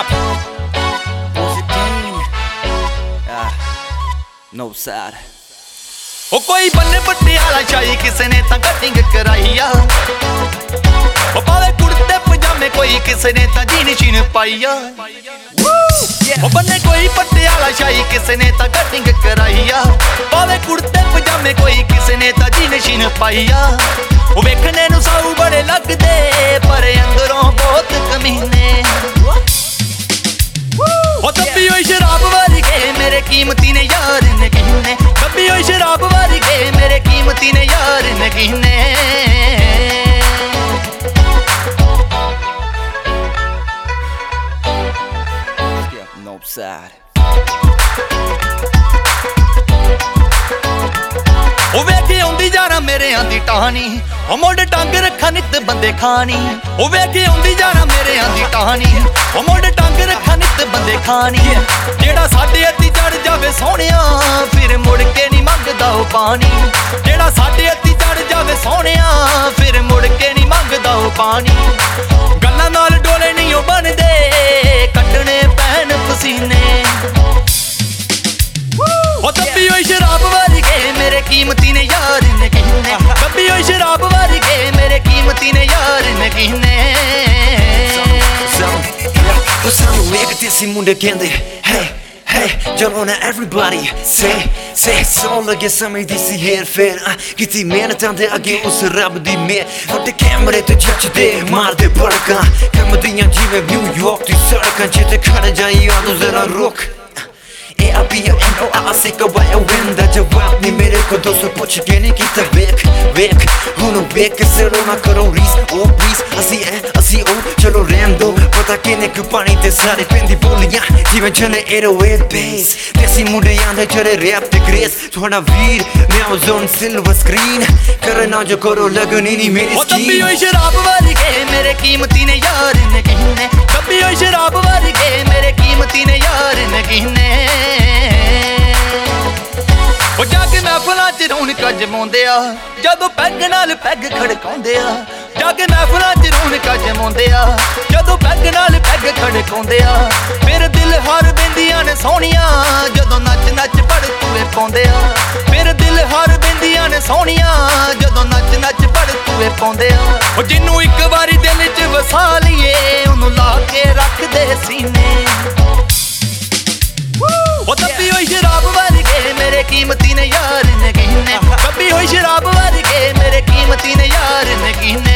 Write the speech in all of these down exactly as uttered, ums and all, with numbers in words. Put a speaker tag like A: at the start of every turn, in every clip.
A: up. No sad. ओ कोई बन्ने पटियाला शाही किसे ने ता कटिंग कराई आ, ओ पावे कुर्ते पजामे कोई किसे ने ता जीन शीन पाई आ। ओ बन्ने कोई पटियाला शाही किसे ने ता कटिंग कराई आ, पावे कुर्ते पजामे कोई किसे ने ता जीन शीन पाई आ। ओ वेखने नू साऊ बड़े लगदे पर अंदरों बहुत कमीने। ओ दब्बी होई शराब वर्गे मेरे कीमती ने यार ने कहने, दब्बी होई शराब वर्गे मेरे कीमती ने यार ने कहने। No sad. ओ वेखे आउंदी जाना मेरे आंदी टहानी, ओ मोड़े टंग रखा नित बंदे खानी। ओ वेखे आउंदी जाना मेरे आंदी टहानी, ओ मोड़े टंग रखा नित बंदे खानी। जेड़ा साडे अत्ती चढ़ जावे सोहणिया फिर मुड़ के नहीं मंगदा ओ पानी। जेड़ा साडे अत्ती चढ़ जावे सोहणिया फिर मुड़ के नहीं मंगदा ओ पानी। गल्लां नाल डोले नहीं ओ बनदे कट्टने पैन पसीने। ओ दब्बी होई शराब वर्गे मेरे कीमती ने यार ने कहने, दब्बी होई शराब वर्गे मेरे कीमती ने यार ने कहने।
B: O sanno ਵੇਖਦੇ ਸੀ ਮੁੰਡੇ ਕਹਿੰਦੇ hey hey ਜਦੋਂ ਨਾ everybody say say ਸੌਣ ਲੱਗੇ ਸਮਝਦੀ ਸੀ ਹੇਰ ਫੇਰ ਕੀਤੀ ਮਿਹਨਤਾਂ ਦੇ ਅੱਗੇ ਉਸ ਰੱਬ ਦੀ ਮਿਹਰ। ਵੱਡੇ ਕੈਮਰੇ ਤੇ ਜੱਜਦੇ ਮਾਰਦੇ ਭੜਕਾਂ ਕੰਮਦੀਆਂ ਜਿਵੇਂ ਨਿਊਯਾਰਕ ਦੀ ਸੜਕਾਂ ਜਿੱਥੇ ਖੜ ਜਾਈ ਆਦੂ ਜ਼ਰਾ ਰੁਕ। A B N O I say go by a wind ਦਾ ਜਵਾਬ ਨਹੀਂ ਮੇਰੇ ਕੋਲ ਦੋਸਤ ਪੁੱਛ ਕੇ ਨਹੀਂ ਕੀਤਾ। ਵੇਖ ਵੇਖ ਹੁਣ ਵੇਖ ਸਿਰੋਂ ਨਾ ਕਰੋ ਰੀਸ ਉਹ ਪਲੀਜ਼ ਅਸੀਂ ਐ ਅਸੀਂ ਉਹ ਚਲੋ ਰਹਿਣ ਦੋ ਪਤਾ ਕਿੰਨੇ ਕੁ ਪਾਣੀ ਤੇ ਸਾਰੇ ਪੈਂਦੀ ਬੋਲੀਆਂ ਜਿਵੇਂ ਚਲੇ eight oh eight bass। ਦੇਸੀ ਮੁੰਡਿਆਂ ਦੇ ਚੜੇ ਰੈਪ ਤੇ ਗ੍ਰੇਸ ਤੁਹਾਡਾ ਵੀਰ ਨਿਆਓ ਜ਼ੋਨ ਸਿਲਵਰ ਸਕਰੀਨ ਕਰਨਾ ਜੋ ਕਰੋ ਲੱਗਣੀ ਨਹੀਂ ਮੇਰੀ
A: ਸਕੀਮ। ਦਬੀ ਹੋਈ ਸ਼ਰਾਬ ਵਰਗੇ ਮੇਰੇ ਕੀਮਤੀ ਨੇ ਯਾਰ ਨੇ ਕਹਿਨੇ, ਦਬੀ ਹੋਈ ਸ਼ਰਾਬ ਵਰਗੇ ਮੇਰੇ ਕੀਮਤੀ ਨੇ ਯਾਰ ਨੇ ਕਹਿਨੇ। ਉਹ ਜਾ ਕੇ ਮਹਿਫਲਾਂ ਚ ਰੌਣਕਾਂ ਜਮਾਉਂਦੇ ਆ ਜਦੋਂ ਪੈਗ ਨਾਲ ਪੈਗ ਖੜਕਾਉਂਦੇ ਆ। ਜਾ ਕੇ ਮਹਿਫਲਾਂ ਚ ਰੌਣਕਾਂ ਜਮਾਉਂਦੇ ਆ ਜਦੋਂ ਪੈਗ ਨਾਲ ਪੈਗ ਖੜਕਾਉਂਦੇ ਆ। ਫਿਰ ਦਿਲ ਹਾਰ ਬੈਂਦੀਆਂ ਨੇ ਸੋਹਣੀਆਂ ਜਦੋਂ ਨੱਚ ਨੱਚ ਭੜਕੂਏ ਪਾਉਂਦੇ ਆ। ਫਿਰ ਦਿਲ ਹਾਰ ਬੈਂਦੀਆਂ ਨੇ ਸੋਹਣੀਆਂ ਜਦੋਂ ਨੱਚ ਨੱਚ ਭੜਕੂਏ ਪਾਉਂਦੇ ਆ। ਉਹ ਜਿਹਨੂੰ ਇੱਕ ਵਾਰੀ ਦਿਲ ਚ ਵਸਾ ਲਈਏ ਉਹਨੂੰ ਲਾ ਕੇ ਰੱਖਦੇ ਸੀਨੇ। ਉਹ ਦੱਬੀ ਹੋਈ ਸ਼ਰਾਬ ਵਰਗੇ ਮੇਰੇ ਕੀਮਤੀ ਨੇ ਯਾਰ ਨੇ ਕਹਿਨੇ, ਦੱਬੀ ਹੋਈ ਸ਼ਰਾਬ ਵਰਗੇ ਮੇਰੇ ਕੀਮਤੀ ਨੇ ਯਾਰ ਨੇ ਕਹਿਨੇ।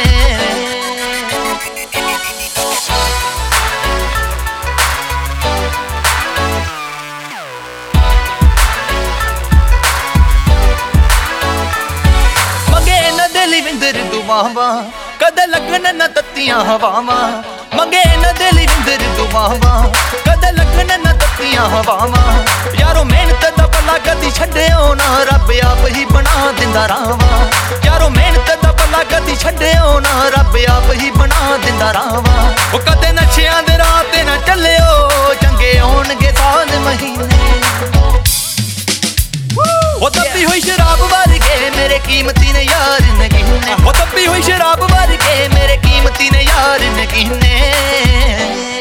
A: ਮੰਗੇ ਨਾ ਦਿਲ ਵਿੰਦਰ ਦੁਆਵਾਂ ਕਦੇ ਲੱਗਣ ਨਾ ਤੱਤੀਆਂ ਹਵਾਵਾਂ। ਮੰਗੇ ਨਾ ਦਿਲ ਵਿੰਦਰ ਦੁਆਵਾਂ ਕਦੇ ਲੱਗਣ ਨਾ ਤੱਤੀਆਂ ਹਵਾਵਾਂ। ਯਾਰੋ ਮਿਹਨਤ ਦਾ ਪੱਲਾ ਕਦੀ ਛੱਡਿਓ ਨਾ ਰੱਬ ਆਪ ਹੀ ਬਣਾ ਦਿੰਦਾ ਰਾਵਾਂ। ਯਾਰੋ ਮਿਹਨਤ ਦਾ ਪੱਲਾ ਕਦੀ ਛੱਡਿਓ ਨਾ ਰੱਬ ਆਪ ਹੀ ਬਣਾ ਦਿੰਦਾ ਰਾਵਾਂ। ਉਹ ਕਦੇ ਨਸ਼ਿਆਂ ਦੇ ਰਾਹ ਤੇ ਨਾ ਚੱਲਿਓ ਚੰਗੇ ਆਉਣਗੇ ਸਾਲ ਮਹੀਨੇ। ਉਹ ਦੱਬੀ ਹੋਈ ਸ਼ਰਾਬ ਵਰਗੇ ਮੇਰੇ ਕੀਮਤੀ ਨੇ ਯਾਰ ਨੇ ਕਹਿਨੇ, ਉਹ ਦੱਬੀ ਹੋਈ ਸ਼ਰਾਬ ਵਰਗੇ ਮੇਰੇ ਕੀਮਤੀ ਨੇ ਯਾਰ ਨੇ ਕਹਿਨੇ।